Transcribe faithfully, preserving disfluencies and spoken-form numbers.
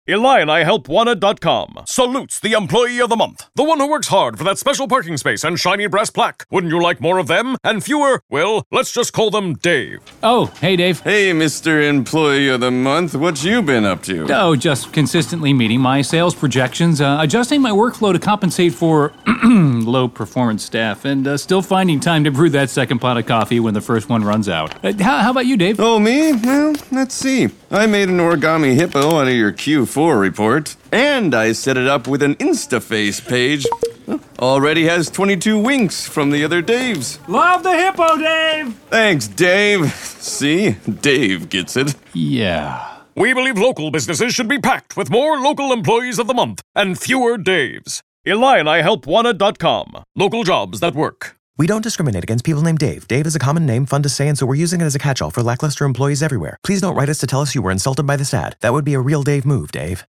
Illini Help Wanted dot com salutes the Employee of the Month, the one who works hard for that special parking space and shiny brass plaque. Wouldn't you like more of them and fewer? Well, let's just call them Dave. Oh, hey, Dave. Hey, Mister Employee of the Month, what you been up to? Oh, just consistently meeting my sales projections, uh, adjusting my workflow to compensate for low-performance staff, and uh, still finding time to brew that second pot of coffee when the first one runs out. Uh, how, how about you, Dave? Oh, me? Well, let's see. I made an origami hippo out of your Q four report, and I set it up with an InstaFace page. Already has twenty-two winks from the other Daves. Love the hippo, Dave! Thanks, Dave. See? Dave gets it. Yeah. We believe local businesses should be packed with more local employees of the month and fewer Daves. Illini Help Wanted dot com. Local jobs that work. We don't discriminate against people named Dave. Dave is a common name, fun to say, and so we're using it as a catch-all for lackluster employees everywhere. Please don't write us to tell us you were insulted by this ad. That would be a real Dave move, Dave.